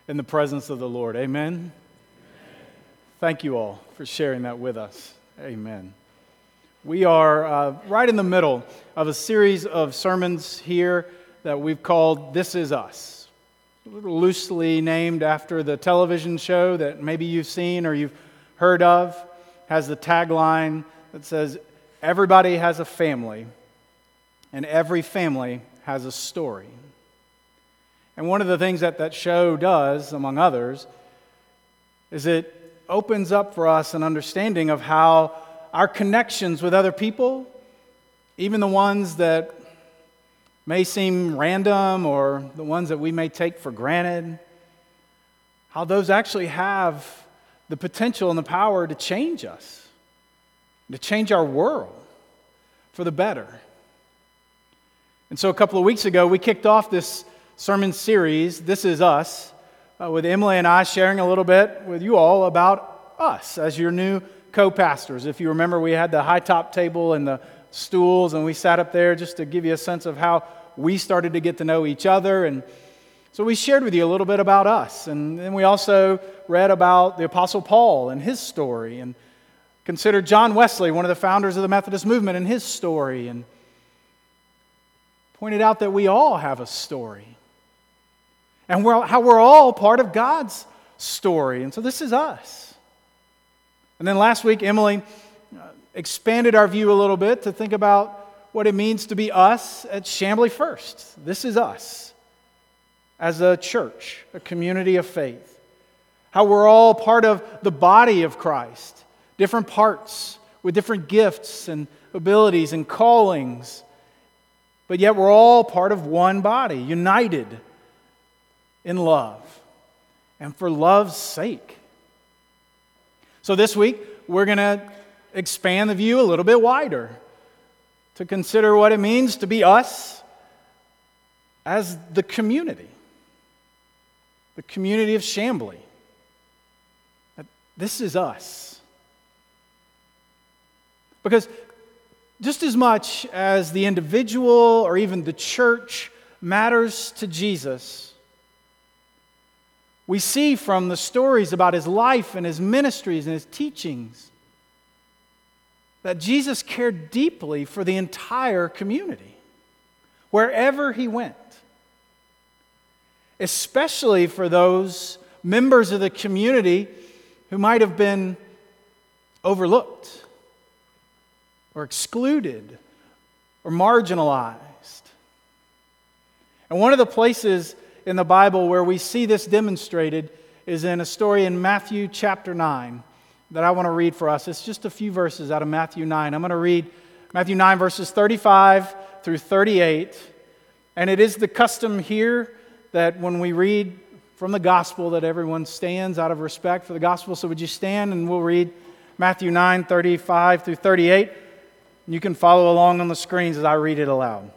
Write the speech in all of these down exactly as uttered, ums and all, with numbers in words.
in the presence of the Lord. Amen? Amen. Thank you all for sharing that with us. Amen. We are uh, right in the middle of a series of sermons here that we've called This Is Us. A little loosely named after the television show that maybe you've seen or you've heard of. Has the tagline that says, "Everybody has a family, and every family has a story." And one of the things that that show does, among others, is it opens up for us an understanding of how our connections with other people, even the ones that may seem random or the ones that we may take for granted, how those actually have the potential and the power to change us, to change our world for the better. And so a couple of weeks ago, we kicked off this sermon series, This Is Us, uh, with Emily and I sharing a little bit with you all about us as your new co-pastors. If you remember, we had the high top table and the stools, and we sat up there just to give you a sense of how we started to get to know each other. And so we shared with you a little bit about us. And then we also read about the Apostle Paul and his story, and considered John Wesley, one of the founders of the Methodist movement, and his story, and pointed out that we all have a story. And we're, how we're all part of God's story. And so this is us. And then last week, Emily expanded our view a little bit to think about what it means to be us at Chamblee First. This is us as a church, a community of faith. How we're all part of the body of Christ. Different parts with different gifts and abilities and callings. But yet we're all part of one body, united in love, and for love's sake. So this week, we're going to expand the view a little bit wider to consider what it means to be us as the community, the community of Chamblee. This is us. Because just as much as the individual or even the church matters to Jesus, we see from the stories about his life and his ministries and his teachings that Jesus cared deeply for the entire community, wherever he went, especially for those members of the community who might have been overlooked or excluded or marginalized. And one of the places in the Bible where we see this demonstrated is in a story in Matthew chapter nine that I want to read for us. It's just a few verses out of Matthew nine. I'm going to read Matthew nine verses thirty-five through thirty-eight. And it is the custom here that when we read from the gospel that everyone stands out of respect for the gospel. So would you stand and we'll read Matthew nine, thirty-five through thirty-eight. You can follow along on the screens as I read it aloud.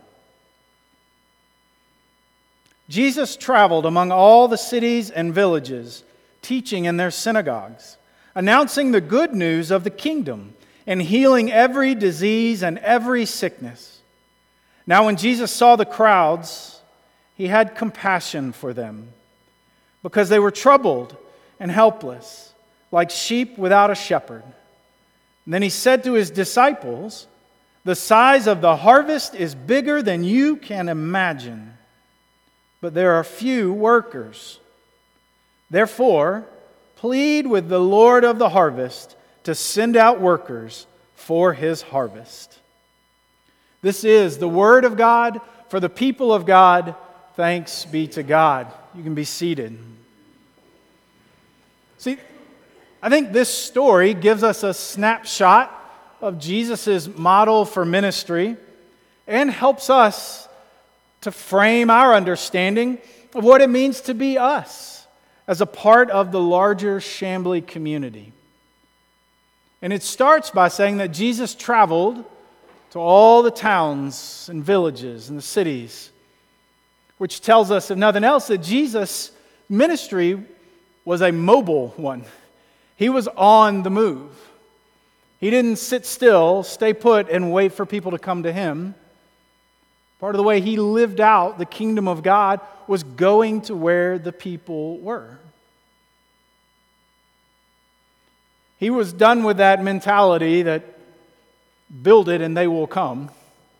Jesus traveled among all the cities and villages, teaching in their synagogues, announcing the good news of the kingdom, and healing every disease and every sickness. Now when Jesus saw the crowds, he had compassion for them, because they were troubled and helpless, like sheep without a shepherd. And then he said to his disciples, "The size of the harvest is bigger than you can imagine, but there are few workers. Therefore, plead with the Lord of the harvest to send out workers for his harvest." This is the word of God for the people of God. Thanks be to God. You can be seated. See, I think this story gives us a snapshot of Jesus' model for ministry and helps us to frame our understanding of what it means to be us as a part of the larger Chamblee community. And it starts by saying that Jesus traveled to all the towns and villages and the cities, which tells us, if nothing else, that Jesus' ministry was a mobile one. He was on the move. He didn't sit still, stay put, and wait for people to come to him. Part of the way he lived out the kingdom of God was going to where the people were. He was done with that mentality that build it and they will come.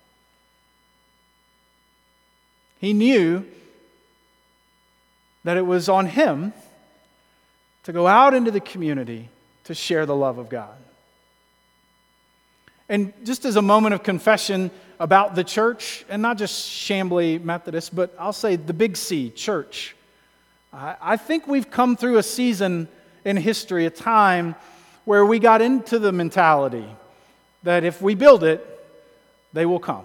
He knew that it was on him to go out into the community to share the love of God. And just as a moment of confession about the church, and not just Chamblee Methodist, but I'll say the Big C, church. I, I think we've come through a season in history, a time where we got into the mentality that if we build it, they will come.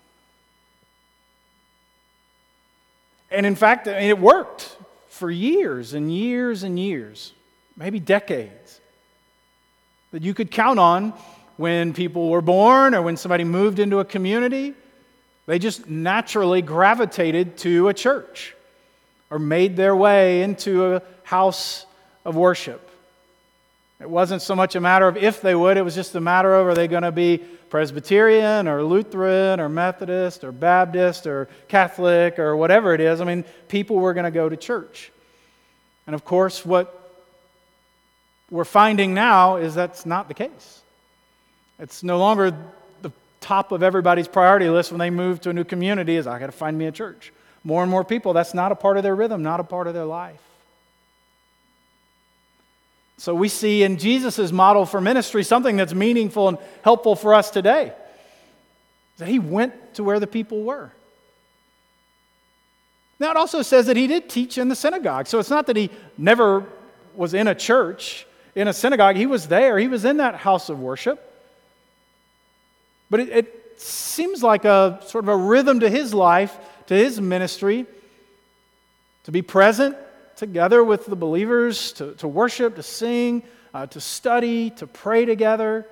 And in fact, it worked for years and years and years, maybe decades, that you could count on when people were born or when somebody moved into a community. They just naturally gravitated to a church or made their way into a house of worship. It wasn't so much a matter of if they would, it was just a matter of are they going to be Presbyterian or Lutheran or Methodist or Baptist or Catholic or whatever it is. I mean, people were going to go to church. And of course, what we're finding now is that's not the case. It's no longer the top of everybody's priority list when they move to a new community is, I got to find me a church. More and more people, that's not a part of their rhythm, not a part of their life. So we see in Jesus' model for ministry something that's meaningful and helpful for us today. That he went to where the people were. Now it also says that he did teach in the synagogue. So it's not that he never was in a church, in a synagogue. He was there. He was in that house of worship. But it, it seems like a sort of a rhythm to his life, to his ministry, to be present together with the believers, to, to worship, to sing, uh, to study, to pray together.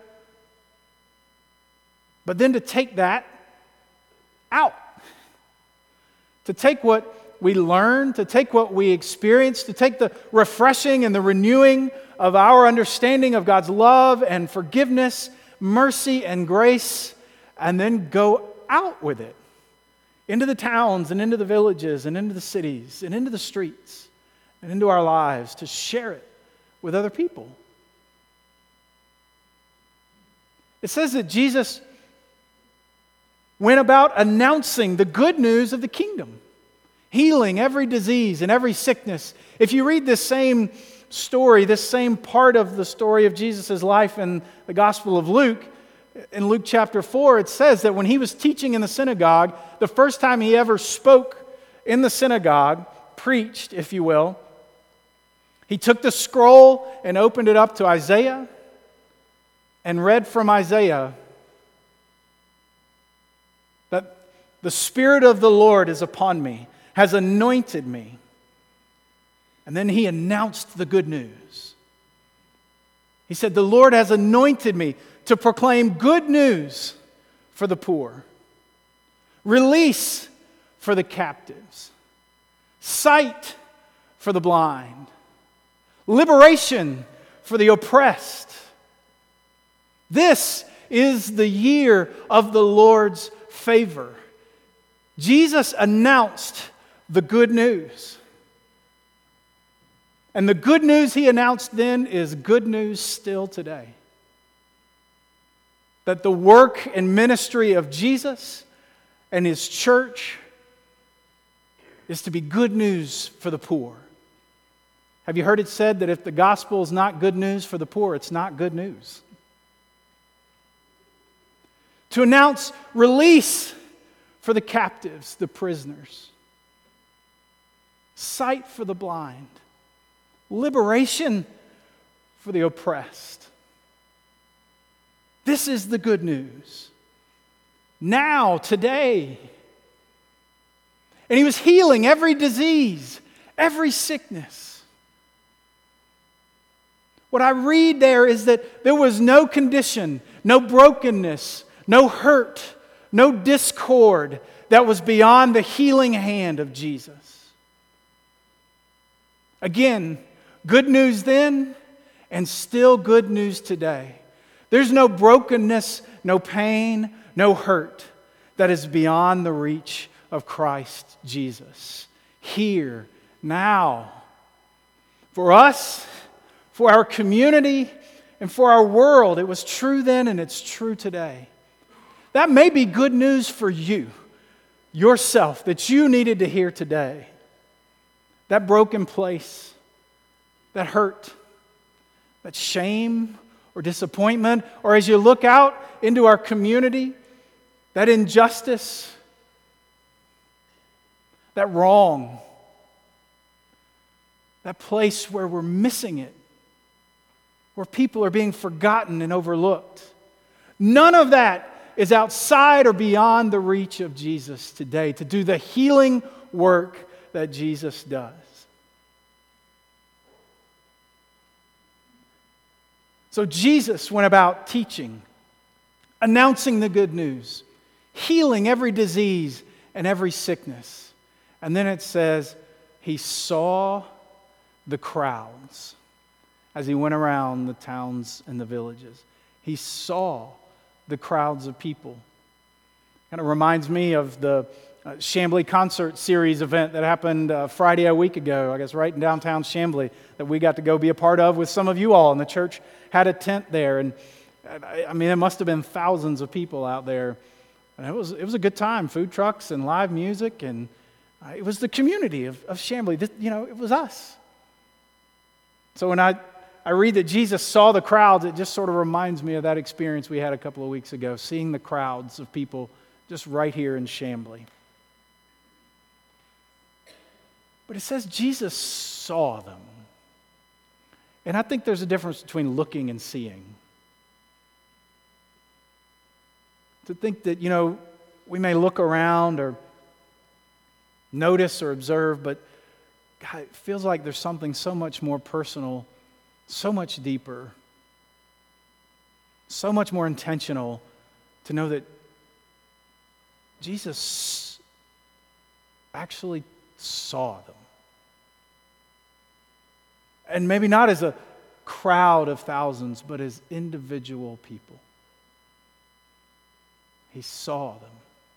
But then to take that out. To take what we learn, to take what we experience, to take the refreshing and the renewing of our understanding of God's love and forgiveness, mercy and grace, and then go out with it into the towns and into the villages and into the cities and into the streets and into our lives to share it with other people. It says that Jesus went about announcing the good news of the kingdom, healing every disease and every sickness. If you read this same story, this same part of the story of Jesus' life in the Gospel of Luke, in Luke chapter four, it says that when he was teaching in the synagogue, the first time he ever spoke in the synagogue, preached, if you will, he took the scroll and opened it up to Isaiah and read from Isaiah that the Spirit of the Lord is upon me, has anointed me. And then he announced the good news. He said, the Lord has anointed me to proclaim good news for the poor, release for the captives, sight for the blind, liberation for the oppressed. This is the year of the Lord's favor. Jesus announced the good news. And the good news he announced then is good news still today. That the work and ministry of Jesus and his church is to be good news for the poor. Have you heard it said that if the gospel is not good news for the poor, it's not good news? To announce release for the captives, the prisoners, sight for the blind, liberation for the oppressed. This is the good news. Now, today. And he was healing every disease, every sickness. What I read there is that there was no condition, no brokenness, no hurt, no discord that was beyond the healing hand of Jesus. Again, good news then and still good news today. There's no brokenness, no pain, no hurt that is beyond the reach of Christ Jesus. Here, now. For us, for our community, and for our world, it was true then and it's true today. That may be good news for you, yourself, that you needed to hear today. That broken place, that hurt, that shame or disappointment, or as you look out into our community, that injustice, that wrong, that place where we're missing it, where people are being forgotten and overlooked. None of that is outside or beyond the reach of Jesus today to do the healing work that Jesus does. So Jesus went about teaching, announcing the good news, healing every disease and every sickness. And then it says, he saw the crowds as he went around the towns and the villages. He saw the crowds of people. Kind of reminds me of the uh, Chambly concert series event that happened uh, Friday a week ago, I guess right in downtown Chambly, that we got to go be a part of with some of you all. And the church had a tent there. And I, I mean, it must have been thousands of people out there. And it was, it was a good time. Food trucks and live music. And uh, it was the community of, of Chambly. This, you know, it was us. So when I, I read that Jesus saw the crowds, it just sort of reminds me of that experience we had a couple of weeks ago, seeing the crowds of people just right here in Chambly. But it says Jesus saw them. And I think there's a difference between looking and seeing. To think that, you know, we may look around or notice or observe, but God, it feels like there's something so much more personal, so much deeper, so much more intentional to know that Jesus actually saw them. And maybe not as a crowd of thousands, but as individual people. He saw them.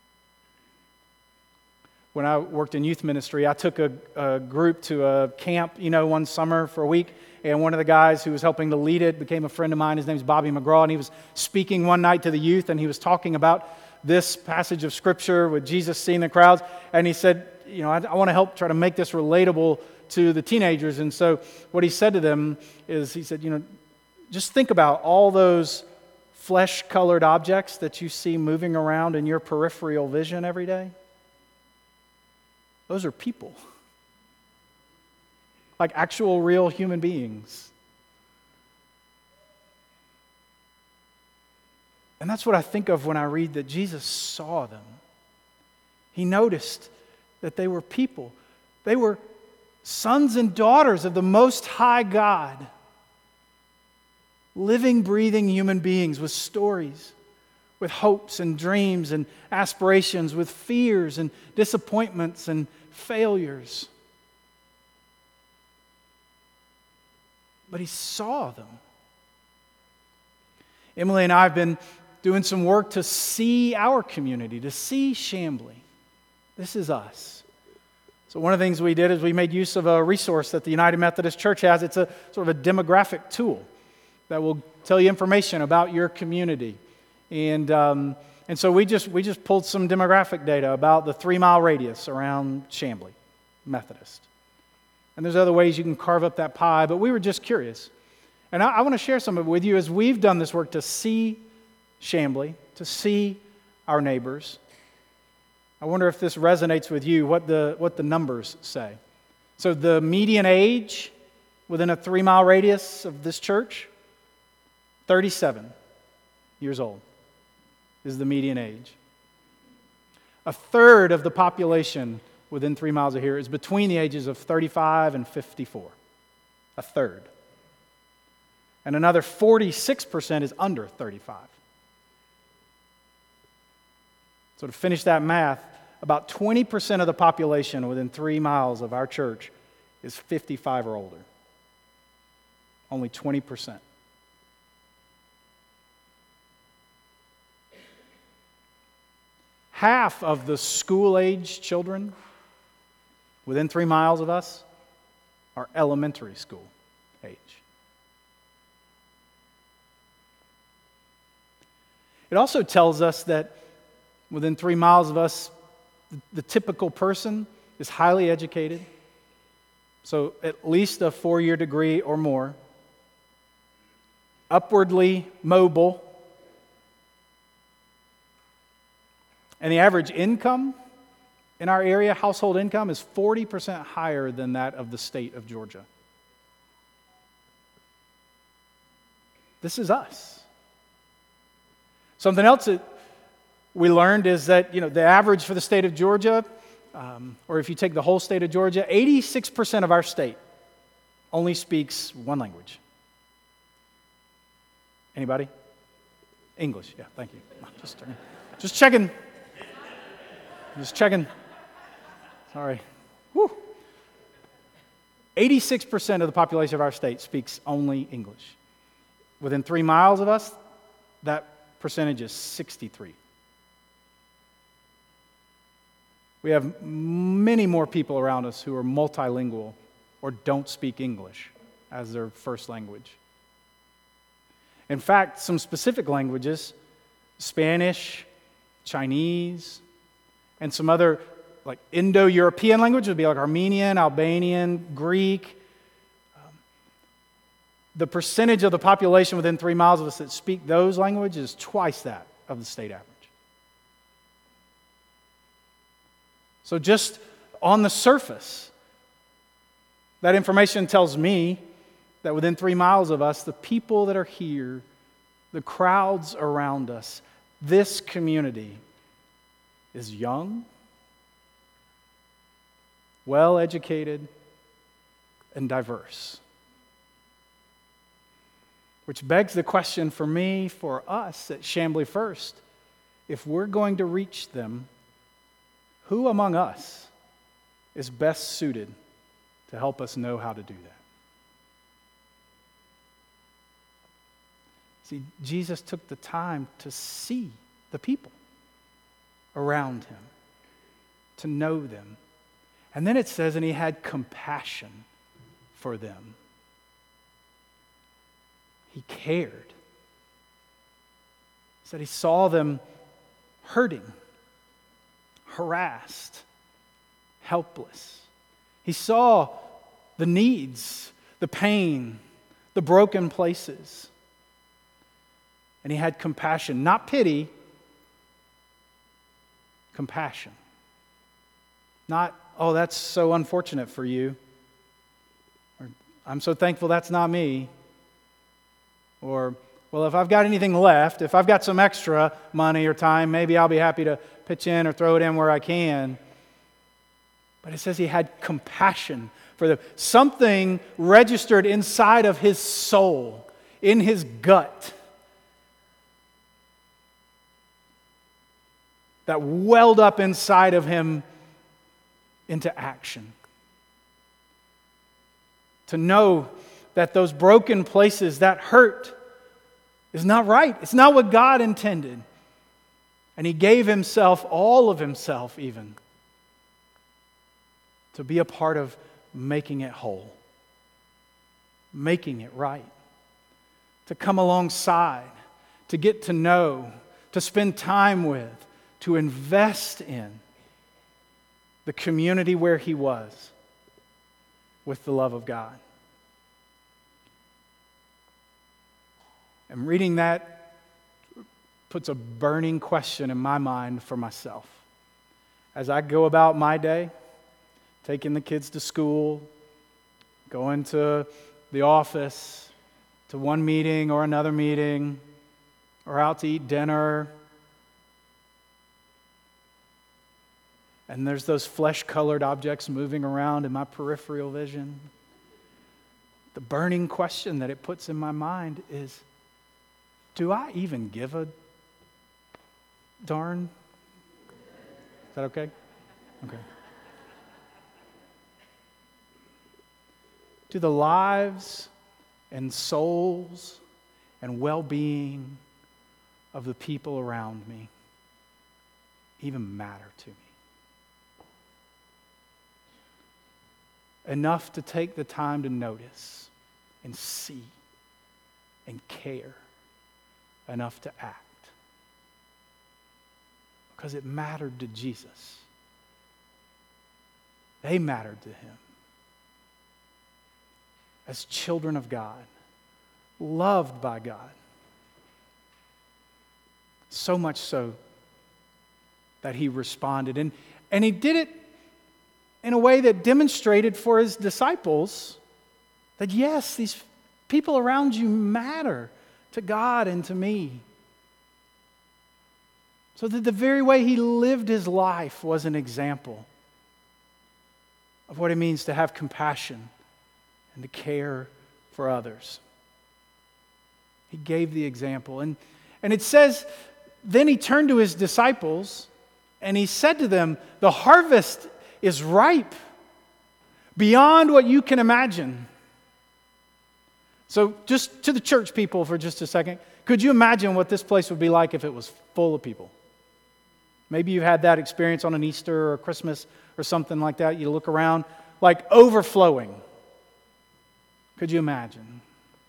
When I worked in youth ministry, I took a, a group to a camp, you know, one summer for a week, and one of the guys who was helping to lead it became a friend of mine. His name's Bobby McGraw, and he was speaking one night to the youth, and he was talking about this passage of Scripture with Jesus seeing the crowds, and he said, you know, I, I want to help try to make this relatable to the teenagers. And so what he said to them is, he said, you know, just think about all those flesh-colored objects that you see moving around in your peripheral vision every day. Those are people. Like actual, real human beings. And that's what I think of when I read that Jesus saw them. He noticed that they were people. They were sons and daughters of the Most High God. Living, breathing human beings with stories, with hopes and dreams and aspirations, with fears and disappointments and failures. But he saw them. Emily and I have been doing some work to see our community, to see Chambly. This is us. So one of the things we did is we made use of a resource that the United Methodist Church has. It's a sort of a demographic tool that will tell you information about your community. And um, and so we just we just pulled some demographic data about the three-mile radius around Chambly Methodist. And there's other ways you can carve up that pie, but we were just curious. And I, I want to share some of it with you as we've done this work to see Chambly, to see our neighbors. I wonder if this resonates with you, what the what the numbers say. So the median age within a three-mile radius of this church, thirty-seven years old is the median age. A third of the population within three miles of here is between the ages of thirty-five and fifty-four. A third. And another forty-six percent is under thirty-five. So to finish that math, about twenty percent of the population within three miles of our church is fifty-five or older. Only twenty percent. half of the school-age children within three miles of us are elementary school age. It also tells us that within three miles of us, the typical person is highly educated, so at least a four-year degree or more, upwardly mobile, and the average income in our area, household income, is forty percent higher than that of the state of Georgia. This is us. Something else that we learned is that, you know, the average for the state of Georgia, um, or if you take the whole state of Georgia, eighty-six percent of our state only speaks one language. Anybody? English. Yeah, thank you. Just, just checking. Just checking. Sorry. Whew. eighty-six percent of the population of our state speaks only English. Within three miles of us, that percentage is sixty-three. We have many more people around us who are multilingual or don't speak English as their first language. In fact, some specific languages, Spanish, Chinese, and some other like Indo-European languages would be like Armenian, Albanian, Greek. Um, the percentage of the population within three miles of us that speak those languages is twice that of the state average. So just on the surface, that information tells me that within three miles of us, the people that are here, the crowds around us, this community is young, well-educated, and diverse. Which begs the question for me, for us at Chamblee First, if we're going to reach them, who among us is best suited to help us know how to do that? See, Jesus took the time to see the people around him, to know them. And then it says, and he had compassion for them. He cared. He said he saw them hurting, harassed, helpless. He saw the needs, the pain, the broken places. And he had compassion, not pity, compassion. Not, oh, that's so unfortunate for you. Or, I'm so thankful that's not me. Or, well, if I've got anything left, if I've got some extra money or time, maybe I'll be happy to pitch in or throw it in where I can. But it says he had compassion for them. Something registered inside of his soul, in his gut, that welled up inside of him into action. To know that those broken places, that hurt, is not right. It's not what God intended. And he gave himself, all of himself even, to be a part of making it whole, making it right, to come alongside, to get to know, to spend time with, to invest in the community where he was with the love of God. And reading that puts a burning question in my mind for myself. As I go about my day, taking the kids to school, going to the office, to one meeting or another meeting, or out to eat dinner, and there's those flesh-colored objects moving around in my peripheral vision. The burning question that it puts in my mind is, do I even give a darn? Is that okay? Okay. Do the lives and souls and well-being of the people around me even matter to me? Enough to take the time to notice and see and care. Enough to act. Because it mattered to Jesus. They mattered to him. As children of God, loved by God. So much so that he responded. And, and he did it in a way that demonstrated for his disciples that yes, these people around you matter to God and to me. So that the very way he lived his life was an example of what it means to have compassion and to care for others. He gave the example. And, and it says, then he turned to his disciples and he said to them, the harvest is ripe beyond what you can imagine. So just to the church people for just a second, could you imagine what this place would be like if it was full of people? Maybe you've had that experience on an Easter or Christmas or something like that. You look around, like overflowing. Could you imagine?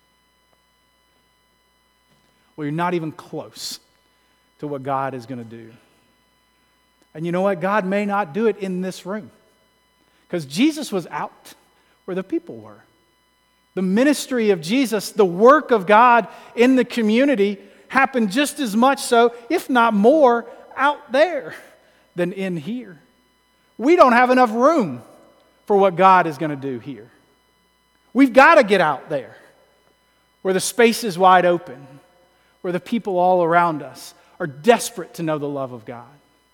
Well, you're not even close to what God is going to do. And you know what? God may not do it in this room. Because Jesus was out where the people were. The ministry of Jesus, the work of God in the community happened just as much so, if not more, out there than in here. We don't have enough room for what God is going to do here. We've got to get out there where the space is wide open, where the people all around us are desperate to know the love of God.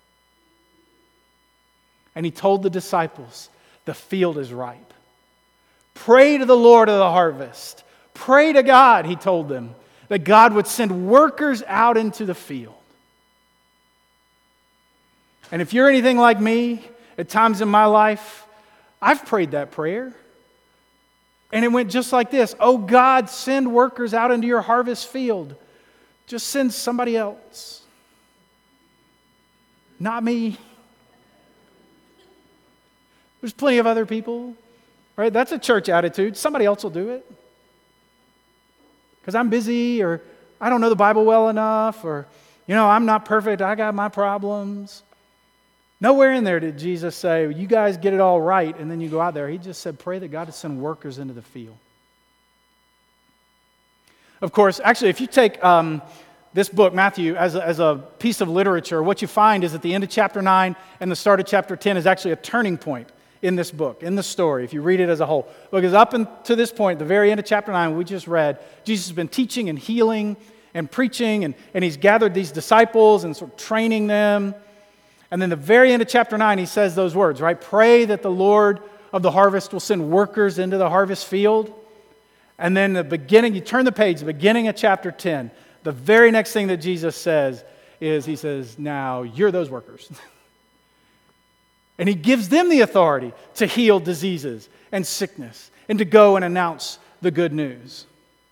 And he told the disciples, the field is ripe. Pray to the Lord of the harvest. Pray to God, he told them, that God would send workers out into the field. And if you're anything like me, at times in my life, I've prayed that prayer. And it went just like this. Oh God, send workers out into your harvest field. Just send somebody else. Not me. There's plenty of other people. Right? That's a church attitude. Somebody else will do it. Because I'm busy, or I don't know the Bible well enough, or, you know, I'm not perfect. I got my problems. Nowhere in there did Jesus say, you guys get it all right, and then you go out there. He just said, pray that God would send workers into the field. Of course, actually, if you take um, this book, Matthew, as a, as a piece of literature, what you find is at the end of chapter nine and the start of chapter ten is actually a turning point in this book, in the story, if you read it as a whole. Because up to this point, the very end of chapter nine, we just read, Jesus has been teaching and healing and preaching, and, and he's gathered these disciples and sort of training them. And then the very end of chapter nine, he says those words, right? Pray that the Lord of the harvest will send workers into the harvest field. And then the beginning, you turn the page, the beginning of chapter ten, the very next thing that Jesus says is, he says, now you're those workers. And he gives them the authority to heal diseases and sickness and to go and announce the good news.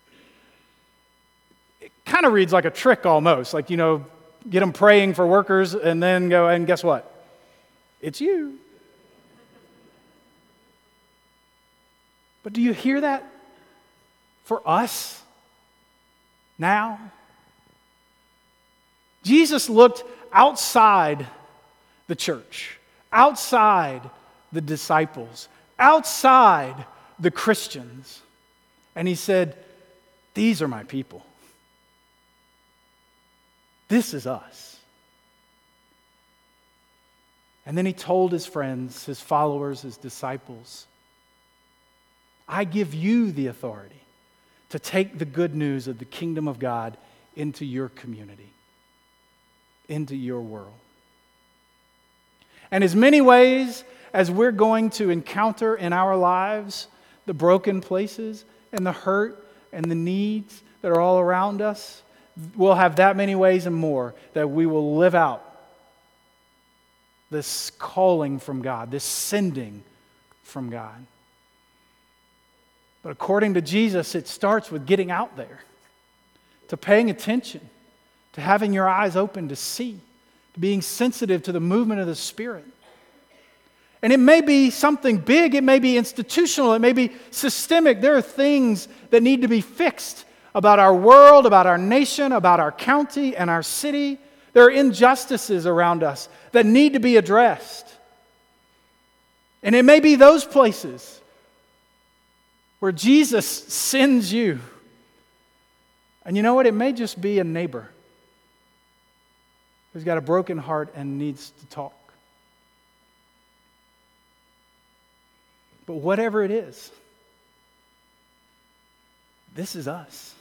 It kind of reads like a trick almost, like, you know, get them praying for workers and then go, and guess what? It's you. But do you hear that for us now? Jesus looked outside the church, outside the disciples, outside the Christians, and he said, these are my people. This is us. And then he told his friends, his followers, his disciples, I give you the authority to take the good news of the kingdom of God into your community, into your world. And as many ways as we're going to encounter in our lives the broken places and the hurt and the needs that are all around us, we'll have that many ways and more that we will live out this calling from God, this sending from God. But according to Jesus, it starts with getting out there, to paying attention, to having your eyes open to see, being sensitive to the movement of the Spirit. And it may be something big, it may be institutional, it may be systemic. There are things that need to be fixed about our world, about our nation, about our county and our city. There are injustices around us that need to be addressed. And it may be those places where Jesus sends you. And you know what? It may just be a neighbor who's got a broken heart and needs to talk. But whatever it is, this is us.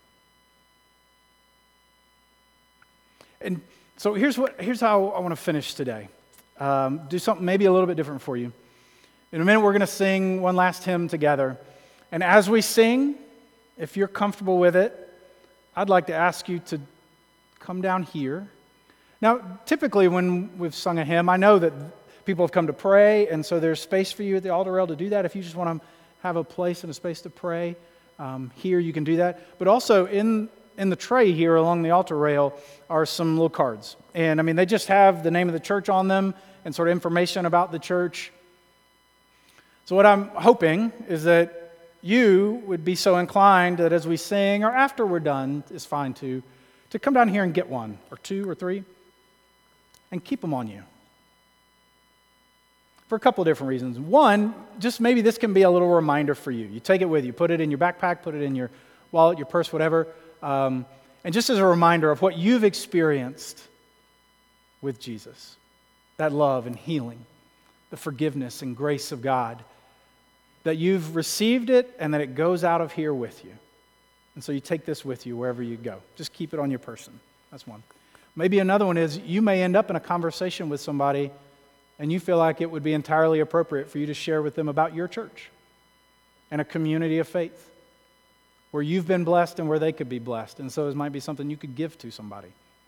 And so here's what here's how I want to finish today. Um, do something maybe a little bit different for you. In a minute, we're going to sing one last hymn together. And as we sing, if you're comfortable with it, I'd like to ask you to come down here. Now, typically when we've sung a hymn, I know that people have come to pray, and so there's space for you at the altar rail to do that. If you just want to have a place and a space to pray, um, here you can do that. But also in in the tray here along the altar rail are some little cards. And I mean, they just have the name of the church on them and sort of information about the church. So what I'm hoping is that you would be so inclined that as we sing, or after we're done, is fine too, to come down here and get one, or two, or three, and keep them on you. For a couple of different reasons. One, just maybe this can be a little reminder for you. You take it with you. Put it in your backpack, put it in your wallet, your purse, whatever. Um, and just as a reminder of what you've experienced with Jesus. That love and healing, the forgiveness and grace of God. That you've received it and that it goes out of here with you. And so you take this with you wherever you go. Just keep it on your person. That's one. Maybe another one is you may end up in a conversation with somebody and you feel like it would be entirely appropriate for you to share with them about your church and a community of faith where you've been blessed and where they could be blessed. And so it might be something you could give to somebody.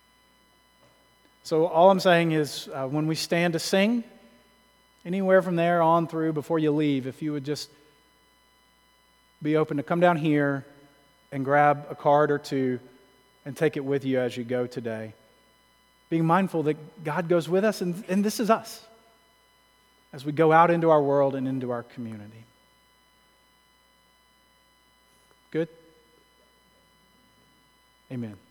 So all I'm saying is uh, when we stand to sing, anywhere from there on through before you leave, if you would just be open to come down here and grab a card or two and take it with you as you go today. Being mindful that God goes with us, and, and this is us as we go out into our world and into our community. Good? Amen.